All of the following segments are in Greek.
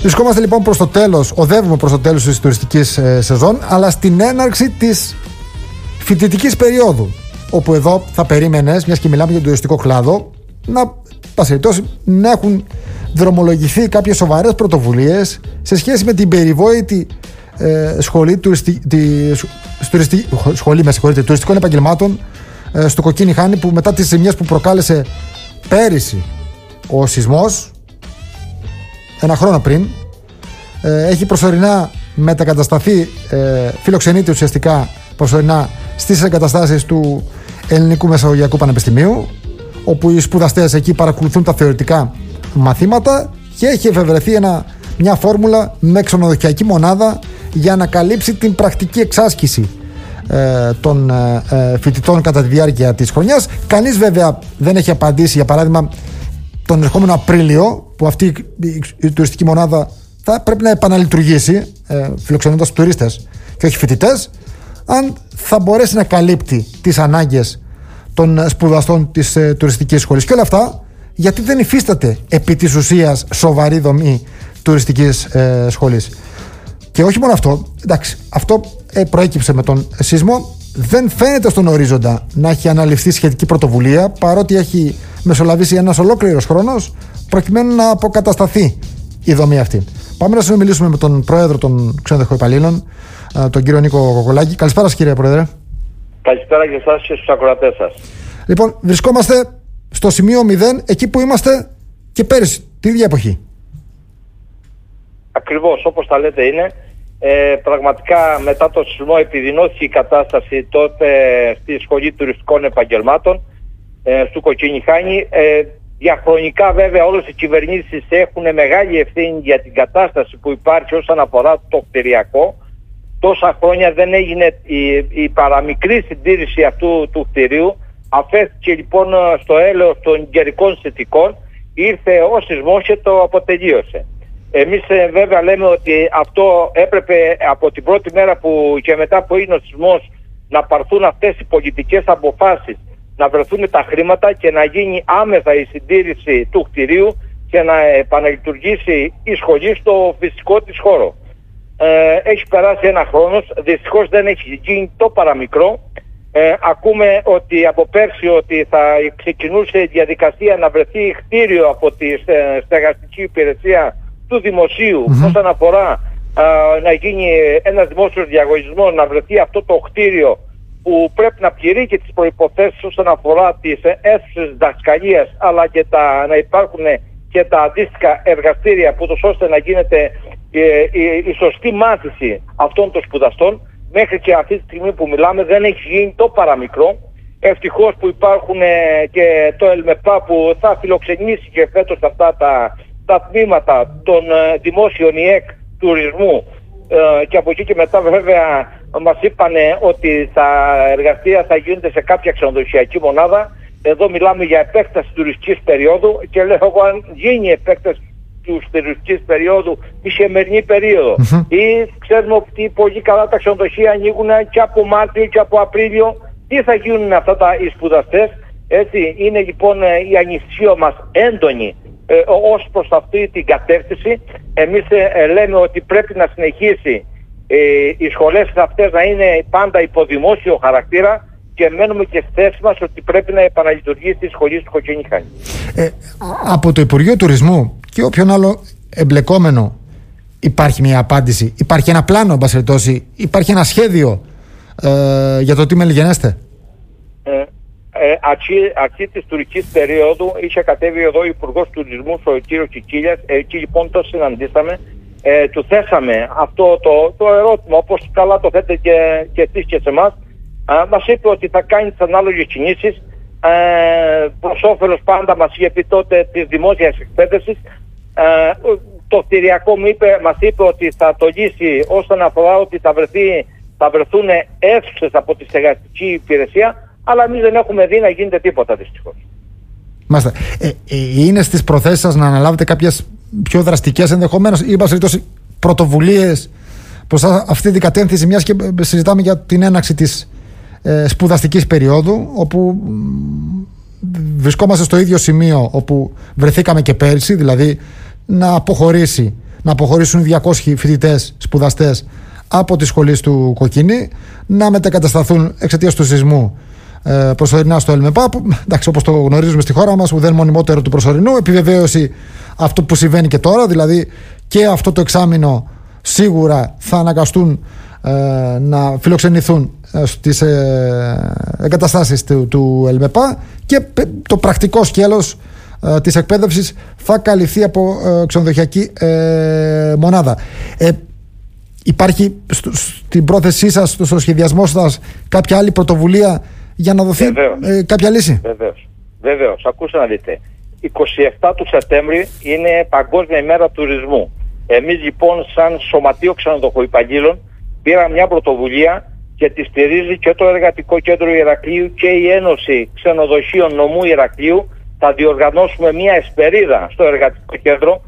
Βρισκόμαστε λοιπόν προς το τέλος, οδεύουμε προς το τέλος της τουριστικής σεζόν, αλλά στην έναρξη της φοιτητικής περίοδου. Όπου εδώ θα περίμενες, μιας και μιλάμε για τον τουριστικό κλάδο, να έχουν δρομολογηθεί κάποιες σοβαρές πρωτοβουλίες σε σχέση με την περιβόητη σχολή τουριστικών επαγγελμάτων στο Κοκκίνι Χάνι, που μετά τις ζημιές που προκάλεσε πέρυσι ο σεισμός, ένα χρόνο πριν, έχει προσωρινά μετακατασταθεί, φιλοξενείται ουσιαστικά προσωρινά στις εγκαταστάσεις του Ελληνικού Μεσογειακού Πανεπιστημίου, όπου οι σπουδαστές εκεί παρακολουθούν τα θεωρητικά μαθήματα, και έχει εφευρεθεί μια φόρμουλα με ξενοδοχειακή μονάδα για να καλύψει την πρακτική εξάσκηση των φοιτητών κατά τη διάρκεια της χρονιάς. Κανείς βέβαια δεν έχει απαντήσει, για παράδειγμα, τον ερχόμενο Απρίλιο, που αυτή η τουριστική μονάδα θα πρέπει να επαναλειτουργήσει, φιλοξενώντας τουρίστες και όχι φοιτητές, αν θα μπορέσει να καλύπτει τις ανάγκες των σπουδαστών της τουριστικής σχολής. Και όλα αυτά γιατί δεν υφίσταται επί της ουσίας σοβαρή δομή τουριστικής σχολής. Και όχι μόνο αυτό, εντάξει, αυτό προέκυψε με τον σεισμό. Δεν φαίνεται στον ορίζοντα να έχει αναλυφθεί σχετική πρωτοβουλία, παρότι έχει μεσολαβήσει ένας ολόκληρος χρόνος προκειμένου να αποκατασταθεί η δομή αυτή. Πάμε να συνομιλήσουμε με τον πρόεδρο των ξενοδοχείων υπαλλήλων, τον κύριο Νίκο Κοκολάκη. Καλησπέρα σας, κύριε Πρόεδρε. Καλησπέρα και εσάς και στους ακροατές σας. Λοιπόν, βρισκόμαστε στο σημείο 0, εκεί που είμαστε και πέρυσι, την ίδια εποχή. Ακριβώς, όπως τα λέτε είναι. Πραγματικά μετά το σεισμό επιδεινώθηκε η κατάσταση τότε στη Σχολή Τουριστικών Επαγγελμάτων στο Κοκκίνι Χάνι. Διαχρονικά βέβαια όλες οι κυβερνήσεις έχουν μεγάλη ευθύνη για την κατάσταση που υπάρχει όσον αφορά το κτηριακό. Τόσα χρόνια δεν έγινε η παραμικρή συντήρηση αυτού του κτηρίου. Αφέθηκε λοιπόν στο έλεος των καιρικών συνθηκών, ήρθε ο σεισμός και το αποτελείωσε. Εμείς βέβαια λέμε ότι αυτό έπρεπε από την πρώτη μέρα που και μετά που είναι ο σεισμός να πάρθουν αυτές οι πολιτικές αποφάσεις, να βρεθούν τα χρήματα και να γίνει άμεσα η συντήρηση του κτηρίου και να επαναλειτουργήσει η σχολή στο φυσικό της χώρο. Έχει περάσει ένα χρόνος, δυστυχώς δεν έχει γίνει το παραμικρό. Ακούμε ότι από πέρσι ότι θα ξεκινούσε η διαδικασία να βρεθεί κτίριο από τη στεγαστική υπηρεσία του δημοσίου όσον αφορά να γίνει ένας δημόσιος διαγωνισμός, να βρεθεί αυτό το κτίριο που πρέπει να πληρεί και τις προϋποθέσεις όσον αφορά τις αίθουσες διδασκαλίας, αλλά και να υπάρχουν και τα αντίστοιχα εργαστήρια που ώστε να γίνεται η σωστή μάθηση αυτών των σπουδαστών. Μέχρι και αυτή τη στιγμή που μιλάμε δεν έχει γίνει το παραμικρό. Ευτυχώς που υπάρχουν και το ΕΛΜΕΠΑ που θα φιλοξενήσει και φέτος αυτά τα τμήματα των δημόσιων ΙΕΚ τουρισμού, και από εκεί και μετά βέβαια μας είπανε ότι τα εργαστήρια θα γίνονται σε κάποια ξενοδοχειακή μονάδα. Εδώ μιλάμε για επέκταση τουριστικής περίοδου και λέω εγώ, αν γίνει επέκταση τουριστικής περίοδου τη χειμερινή περίοδο ή ξέρουμε ότι πολύ καλά τα ξενοδοχεία ανοίγουν και από Μάρτιο και από Απρίλιο, τι θα γίνουν αυτά οι σπουδαστές? Έτσι είναι λοιπόν η ανησυχία μας έντονη ως προς αυτή την κατεύθυνση. Εμείς λέμε ότι πρέπει να συνεχίσει οι σχολές αυτές να είναι πάντα υποδημόσιο χαρακτήρα και μένουμε και στη θέση μας ότι πρέπει να επαναλειτουργήσει η σχολή του Κοκκίνι Χάνι. Από το Υπουργείο Τουρισμού και όποιον άλλο εμπλεκόμενο υπάρχει μια απάντηση, υπάρχει ένα πλάνο, εν πάση περιπτώσει, υπάρχει ένα σχέδιο για το τι μελιγενέστε? Αρχή της τουρικής περίοδου είχε κατέβει εδώ ο Υπουργός Τουρισμού, ο κύριος Κικίλιας. Εκεί λοιπόν το συναντήσαμε, του θέσαμε αυτό το ερώτημα, όπως καλά το θέτε και εσείς και σε εμάς. Μας είπε ότι θα κάνει τις ανάλογες κινήσεις προς όφελος, πάντα μας είχε πει τότε, της δημόσιας εκπαίδευσης. Το κτηριακό μας είπε ότι θα το λύσει όσον αφορά ότι θα βρεθούν αίθουσες από τη στεγαστική υπηρεσία, αλλά εμείς δεν έχουμε δει να γίνεται τίποτα δυστυχώς. Μάλιστα. Είναι στις προθέσεις σας να αναλάβετε κάποιες πιο δραστικές ενδεχομένως ή πρωτοβουλίες προς αυτή την κατεύθυνση, μιας και συζητάμε για την έναρξη της σπουδαστικής περίοδου, όπου βρισκόμαστε στο ίδιο σημείο όπου βρεθήκαμε και πέρυσι, δηλαδή να να αποχωρήσουν 200 φοιτητές, σπουδαστές από τις σχολές του Κοκκίνη, να μετακατασταθούν εξαιτίας του σεισμού προσωρινά στο ΕΛΜΕΠΑ, που εντάξει, όπως το γνωρίζουμε στη χώρα μας, ουδέν μονιμότερο του προσωρινού. Επιβεβαίωση αυτό που συμβαίνει και τώρα, δηλαδή και αυτό το εξάμηνο σίγουρα θα αναγκαστούν να φιλοξενηθούν στις εγκαταστάσεις του ΕΛΜΕΠΑ, και το πρακτικό σκέλος της εκπαίδευσης θα καλυφθεί από ξενοδοχειακή μονάδα. Υπάρχει στην πρόθεσή σας, στο σχεδιασμό σας, κάποια άλλη πρωτοβουλία για να δοθεί κάποια λύση? Βεβαίως. Ακούστε να δείτε. 27 του Σεπτέμβρη είναι Παγκόσμια ημέρα τουρισμού. Εμείς λοιπόν σαν Σωματείο Ξενοδοχοϊπαγγείλων πήραμε μια πρωτοβουλία και τη στηρίζει και το Εργατικό Κέντρο Ηρακλείου και η Ένωση Ξενοδοχείων Νομού Ηρακλείου. Θα διοργανώσουμε μια εσπερίδα στο Εργατικό Κέντρο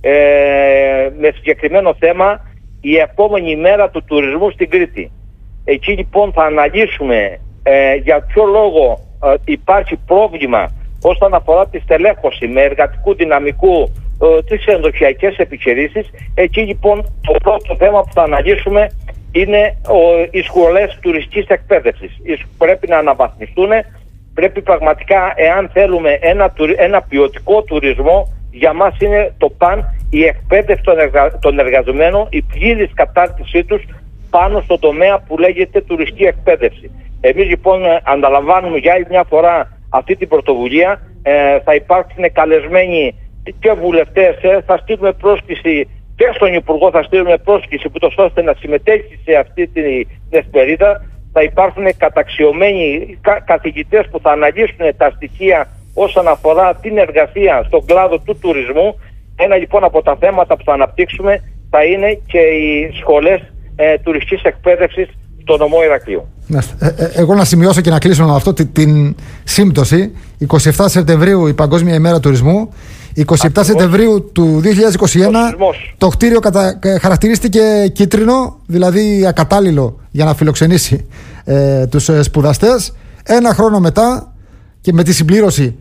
με συγκεκριμένο θέμα η επόμενη μέρα του τουρισμού στην Κρήτη. Εκεί λοιπόν θα αναλύσουμε για ποιο λόγο υπάρχει πρόβλημα όσον αφορά τη στελέχωση με εργατικού δυναμικού τις ενδοχειακές επιχειρήσεις. Εκεί λοιπόν το πρώτο θέμα που θα αναλύσουμε είναι οι σχολές τουριστικής εκπαίδευσης. Πρέπει να αναβαθμιστούν, πρέπει πραγματικά, εάν θέλουμε ένα ποιοτικό τουρισμό, για μας είναι το παν η εκπαίδευση των εργαζομένων, η πλήρης κατάρτισή τους πάνω στο τομέα που λέγεται τουριστική εκπαίδευση. Εμείς λοιπόν αναλαμβάνουμε για άλλη μια φορά αυτή την πρωτοβουλία. Θα υπάρξουν καλεσμένοι και βουλευτές, θα στείλουμε πρόσκληση και στον Υπουργό, θα στείλουμε πρόσκληση ώστε να συμμετέχει σε αυτή την εσπερίδα. Θα υπάρχουν καταξιωμένοι καθηγητές που θα αναλύσουν τα στοιχεία όσον αφορά την εργασία στον κλάδο του τουρισμού. Ένα λοιπόν από τα θέματα που θα αναπτύξουμε θα είναι και οι σχολές τουριστικής εκπαίδευσης στο νομό Ηρακλείου. Εγώ να σημειώσω και να κλείσω με αυτό την σύμπτωση. 27 Σεπτεμβρίου η Παγκόσμια ημέρα τουρισμού. 27 Σεπτεμβρίου του 2021 το κτίριο χαρακτηρίστηκε κίτρινο, δηλαδή ακατάλληλο για να φιλοξενήσει τους σπουδαστές. Ένα χρόνο μετά, και με τη συμπλήρωση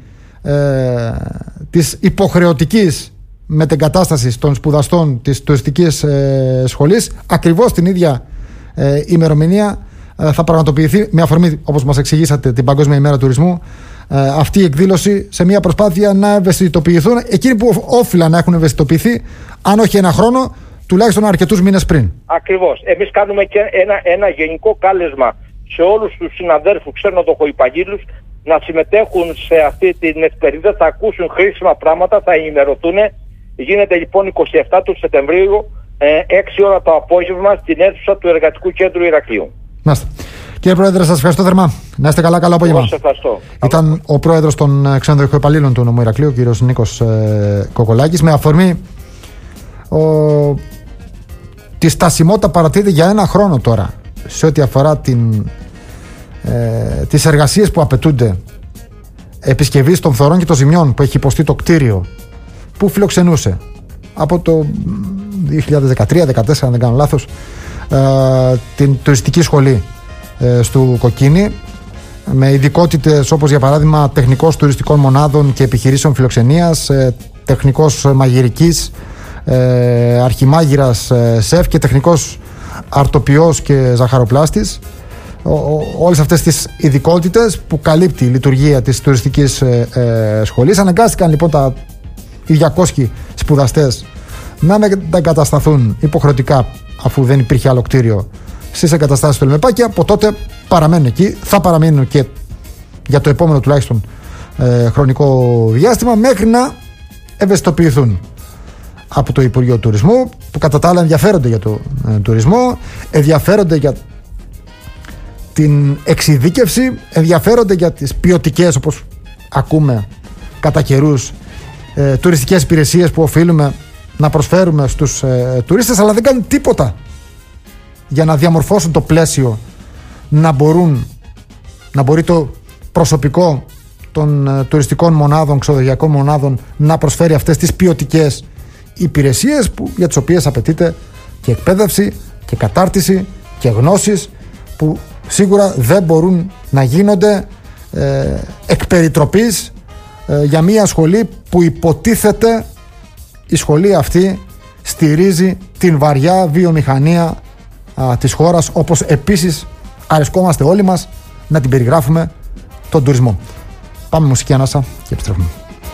της υποχρεωτικής μετεγκατάστασης των σπουδαστών της τουριστικής σχολής, ακριβώς την ίδια ημερομηνία θα πραγματοποιηθεί, με αφορμή, όπως μας εξηγήσατε, την Παγκόσμια ημέρα τουρισμού, αυτή η εκδήλωση, σε μια προσπάθεια να ευαισθητοποιηθούν εκείνοι που όφυλαν να έχουν ευαισθητοποιηθεί, αν όχι ένα χρόνο, τουλάχιστον αρκετούς μήνες πριν. Ακριβώς. Εμείς κάνουμε και ένα γενικό κάλεσμα σε όλους τους συναδέλφους ξενοδοχοϊπαγγείλους να συμμετέχουν σε αυτή την εσπερίδα, θα ακούσουν χρήσιμα πράγματα, θα ενημερωθούν. Γίνεται λοιπόν 27 του Σεπτεμβρίου, 6 ώρα το απόγευμα, στην αίθουσα του Εργατικού Κέντρου Ηρακλείου. Μάλιστα. Κύριε Πρόεδρε, σας ευχαριστώ θερμά. Να είστε καλά, καλό απόγευμα. Σας ευχαριστώ. Ήταν ο Πρόεδρος των Ξενοδοχοϊπαλλήλων του νομού Ηρακλείου, ο κύριος Νίκος Κοκολάκης. Με αφορμή τη στασιμότητα παρατηρείται για ένα χρόνο τώρα σε ό,τι αφορά τις εργασίες που απαιτούνται επισκευής των φθορών και των ζημιών που έχει υποστεί το κτίριο που φιλοξενούσε από το 2013-2014, αν δεν κάνω λάθος, την τουριστική σχολή στο Κοκκίνη, με ειδικότητες όπως για παράδειγμα τεχνικός τουριστικών μονάδων και επιχειρήσεων φιλοξενίας, τεχνικός μαγειρικής, αρχιμάγειρας σεφ και τεχνικός αρτοποιός και ζαχαροπλάστης. Όλες αυτές τις ειδικότητες που καλύπτει η λειτουργία της τουριστικής σχολής. Αναγκάστηκαν λοιπόν οι 200 σπουδαστές να μετακατασταθούν υποχρεωτικά, αφού δεν υπήρχε άλλο κτίριο, στις εγκαταστάσεις του ΕΛΜΕΠΑ, και από τότε παραμένουν εκεί. Θα παραμείνουν και για το επόμενο τουλάχιστον χρονικό διάστημα, μέχρι να ευαισθητοποιηθούν από το Υπουργείο Τουρισμού, που κατά τα άλλα ενδιαφέρονται για το τουρισμό, ενδιαφέρονται για την εξειδίκευση, ενδιαφέρονται για τις ποιοτικές, όπως ακούμε κατά καιρούς, τουριστικές υπηρεσίες που οφείλουμε να προσφέρουμε στους τουρίστες, αλλά δεν κάνουν τίποτα για να διαμορφώσουν το πλαίσιο να μπορεί το προσωπικό των τουριστικών μονάδων, ξενοδοχειακών μονάδων, να προσφέρει αυτές τις ποιοτικές υπηρεσίες για τις οποίες απαιτείται και εκπαίδευση και κατάρτιση και γνώσεις, που σίγουρα δεν μπορούν να γίνονται εκ περιτροπής για μια σχολή που υποτίθεται η σχολή αυτή στηρίζει την βαριά βιομηχανία της χώρας, όπως επίσης αρεσκόμαστε όλοι μας να την περιγράφουμε, τον τουρισμό. Πάμε μουσική ανάσα και επιστρέφουμε.